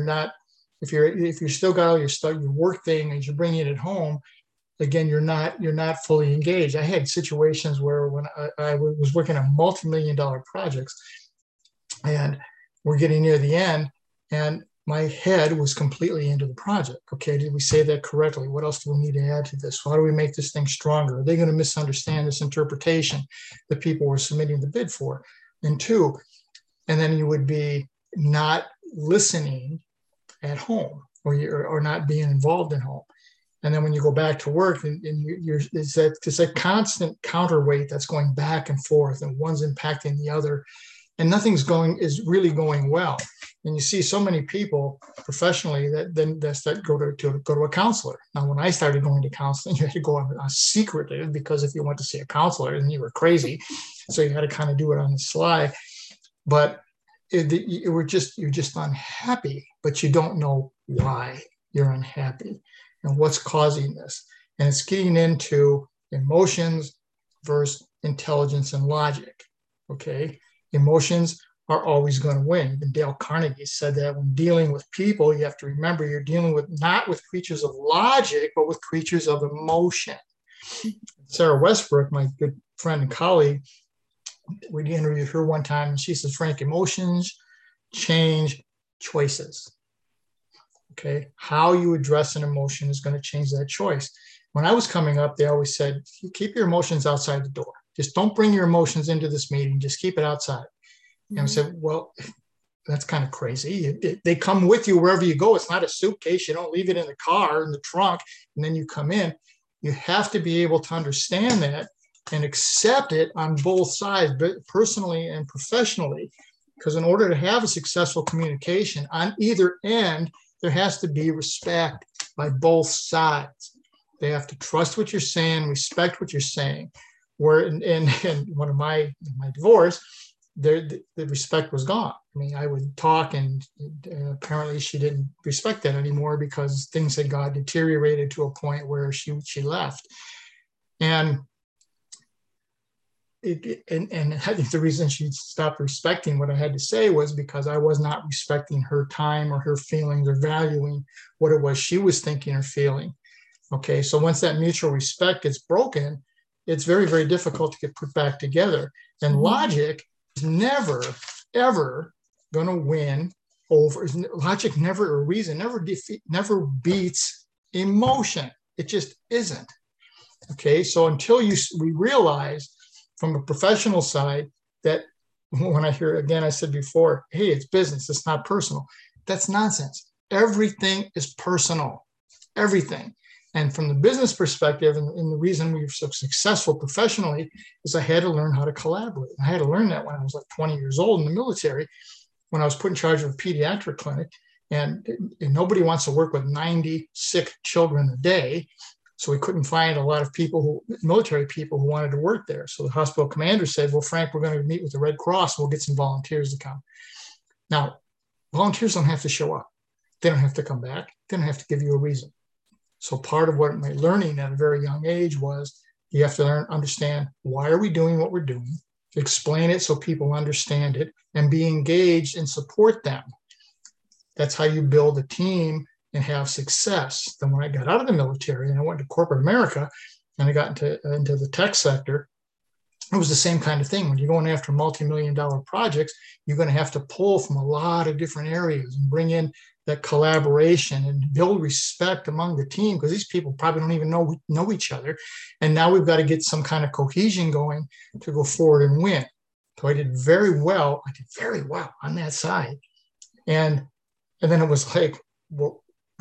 you're still got all your work thing and you're bringing it at home, again, you're not fully engaged. I had situations where when I was working on multi-million-dollar projects, and we're getting near the end, and my head was completely into the project. Okay, did we say that correctly? What else do we need to add to this? How do we make this thing stronger? Are they going to misunderstand this interpretation that people were submitting the bid for? And two, and then you would be not listening at home, or not being involved at home. And then when you go back to work, and it's that constant counterweight that's going back and forth, and one's impacting the other, and nothing's is really going well. And you see so many people professionally that go to a counselor. Now, when I started going to counseling, you had to go on secretly, because if you went to see a counselor, then you were crazy. So you had to kind of do it on the sly. But you're just unhappy, but you don't know why you're unhappy and what's causing this. And it's getting into emotions versus intelligence and logic. Okay, emotions are always going to win. Even Dale Carnegie said that when dealing with people, you have to remember you're dealing not with creatures of logic, but with creatures of emotion. Sarah Westbrook, my good friend and colleague, we interviewed her one time, and she says, Frank, emotions change choices. Okay, how you address an emotion is going to change that choice. When I was coming up, they always said, keep your emotions outside the door. Just don't bring your emotions into this meeting. Just keep it outside. And I said, well, that's kind of crazy. They come with you wherever you go. It's not a suitcase. You don't leave it in the car, in the trunk, and then you come in. You have to be able to understand that and accept it on both sides, personally and professionally. Because in order to have a successful communication on either end, there has to be respect by both sides. They have to trust what you're saying, respect what you're saying. Where in one of my divorce, the respect was gone. I mean, I would talk, and apparently she didn't respect that anymore, because things had got deteriorated to a point where she left. And I think the reason she stopped respecting what I had to say was because I was not respecting her time or her feelings, or valuing what it was she was thinking or feeling. Okay, so once that mutual respect gets broken, it's very, very difficult to get put back together. And logic is never, ever going to win over. Logic never, or reason never beats emotion. It just isn't. Okay, so until we realize from a professional side that, when I hear, again, I said before, hey, it's business, it's not personal. That's nonsense. Everything is personal, everything. And from the business perspective, and the reason we were so successful professionally is I had to learn how to collaborate. I had to learn that when I was like 20 years old in the military, when I was put in charge of a pediatric clinic, and nobody wants to work with 90 sick children a day. So we couldn't find a lot of military people who wanted to work there. So the hospital commander said, well, Frank, we're going to meet with the Red Cross. We'll get some volunteers to come. Now, volunteers don't have to show up. They don't have to come back. They don't have to give you a reason. So part of what my learning at a very young age was, you have to understand, why are we doing what we're doing? Explain it so people understand it, and be engaged and support them. That's how you build a team and have success. Then when I got out of the military and I went to corporate America, and I got into the tech sector, it was the same kind of thing. When you're going after multi-million-dollar projects, you're going to have to pull from a lot of different areas and bring in that collaboration and build respect among the team, because these people probably don't even know each other. And now we've got to get some kind of cohesion going to go forward and win. So I did very well. On that side. And then it was like, well,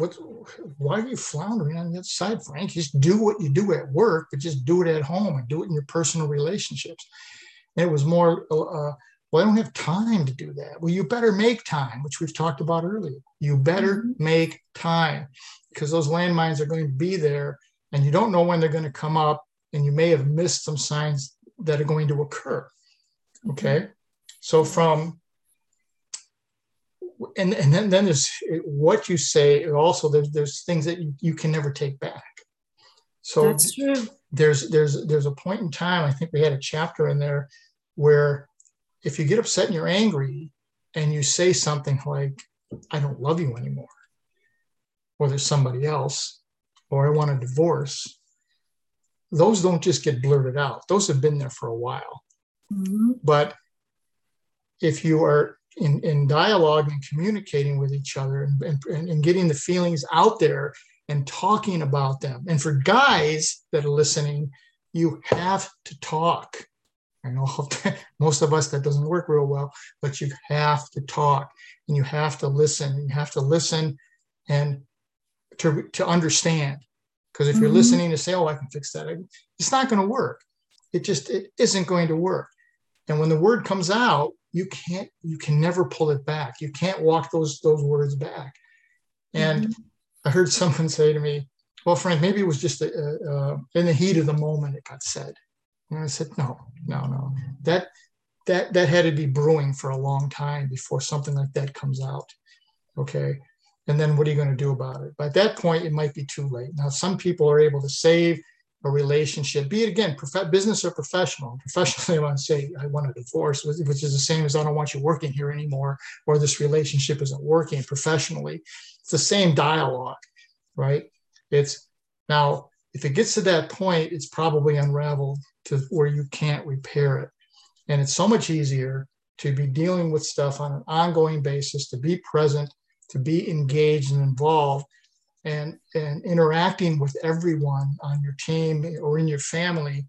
why are you floundering on the other side, Frank? Just do what you do at work, but just do it at home, and do it in your personal relationships. And it was more, well, I don't have time to do that. Well, you better make time, which we've talked about earlier. You better make time, because those landmines are going to be there, and you don't know when they're going to come up, and you may have missed some signs that are going to occur. Okay. So from and then there's what you say. Also, there's things that you can never take back. So that's true. There's a point in time, I think we had a chapter in there where if you get upset and you're angry and you say something like, I don't love you anymore, or there's somebody else, or I want a divorce, those don't just get blurted out. Those have been there for a while. Mm-hmm. But if you are in dialogue and communicating with each other and getting the feelings out there and talking about them. And for guys that are listening, you have to talk. I know most of us that doesn't work real well, but you have to talk and you have to listen. And you have to listen and to understand. Because if you're listening to say, oh, I can fix that, it's not going to work. It isn't going to work. And when the word comes out, you can never pull it back. You can't walk those words back. And I heard someone say to me, well, Frank, maybe it was just in the heat of the moment it got said. And I said, no. That had to be brewing for a long time before something like that comes out. Okay. And then what are you going to do about it? By that point, it might be too late. Now, some people are able to save a relationship, be it again, business or professional. Professionally, I want to say, I want a divorce, which is the same as I don't want you working here anymore, or this relationship isn't working. Professionally, it's the same dialogue, right? It's now, if it gets to that point, it's probably unraveled to where you can't repair it. And it's so much easier to be dealing with stuff on an ongoing basis, to be present, to be engaged and involved, and interacting with everyone on your team or in your family.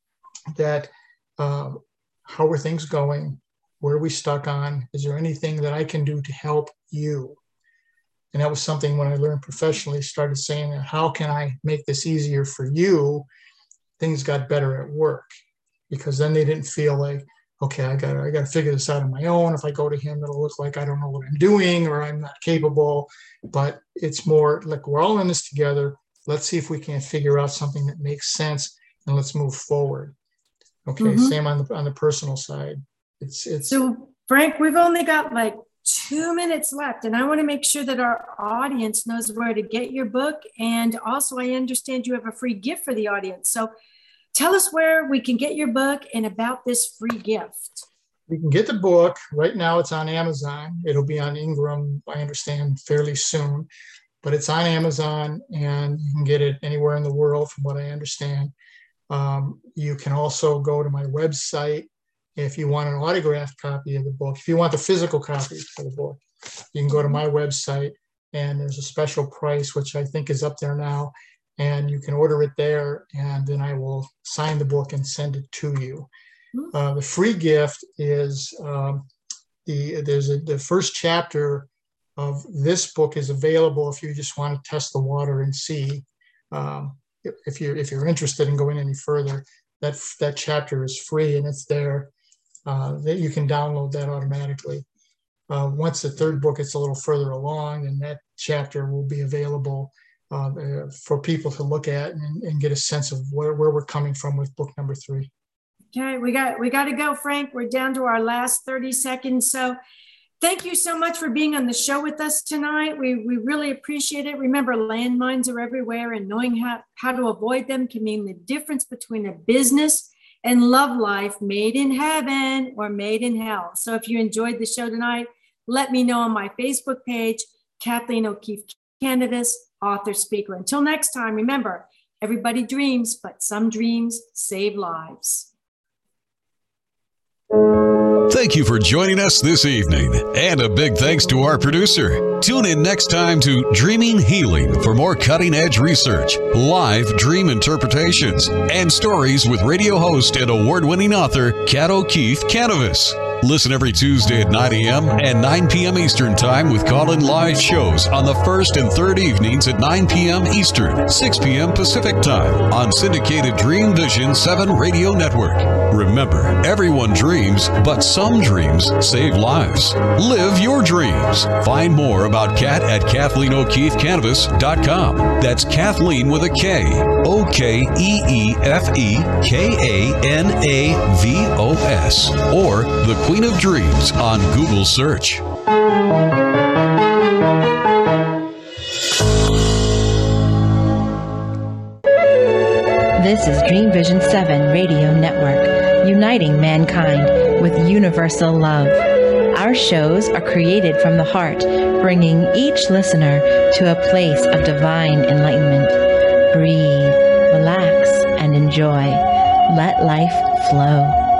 That how are things going? Where are we stuck on? Is there anything that I can do to help you? And that was something when I learned professionally, started saying that, how can I make this easier for you? Things got better at work, because then they didn't feel like, okay, I got to figure this out on my own. If I go to him, it'll look like I don't know what I'm doing or I'm not capable. But it's more like, we're all in this together. Let's see if we can figure out something that makes sense, and let's move forward. Okay, same on the personal side. It's so, Frank, we've only got like 2 minutes left, and I want to make sure that our audience knows where to get your book. And also, I understand you have a free gift for the audience. So tell us where we can get your book and about this free gift. You can get the book. Right now it's on Amazon. It'll be on Ingram, I understand, fairly soon. But it's on Amazon, and you can get it anywhere in the world from what I understand. You can also go to my website if you want an autographed copy of the book. If you want the physical copy of the book, you can go to my website, and there's a special price, which I think is up there now. And you can order it there, and then I will sign the book and send it to you. The free gift is the first chapter of this book is available if you just want to test the water and see if you're interested in going any further. That chapter is free, and it's there. That you can download that automatically. Once the third book is a little further along, and that chapter will be available for people to look at and get a sense of where we're coming from with book number 3. Okay, we got to go, Frank. We're down to our last 30 seconds. So thank you so much for being on the show with us tonight. We really appreciate it. Remember, landmines are everywhere, and knowing how to avoid them can mean the difference between a business and love life made in heaven or made in hell. So if you enjoyed the show tonight, let me know on my Facebook page, Kathleen O'Keefe Kanavos, author, speaker. Until next time, remember, everybody dreams, but some dreams save lives. Thank you for joining us this evening, and a big thanks to our producer. Tune in next time to Dreaming Healing for more cutting-edge research, live dream interpretations, and stories with radio host and award-winning author Kat O'Keefe Kanavos. Listen every Tuesday at 9 a.m. and 9 p.m. Eastern Time with call-in live shows on the first and third evenings at 9 p.m. Eastern, 6 p.m. Pacific Time on syndicated Dream Vision 7 Radio Network. Remember, everyone dreams, but some dreams save lives. Live your dreams. Find more about Kat at KathleenO'KeefeKanavos.com. That's Kathleen with a K. OKEEFEKANAVOS. Or The Queen of Dreams on Google search. This is Dream Vision 7 Radio Network, uniting mankind with universal love. Our shows are created from the heart, bringing each listener to a place of divine enlightenment. Breathe, relax, and enjoy. Let life flow.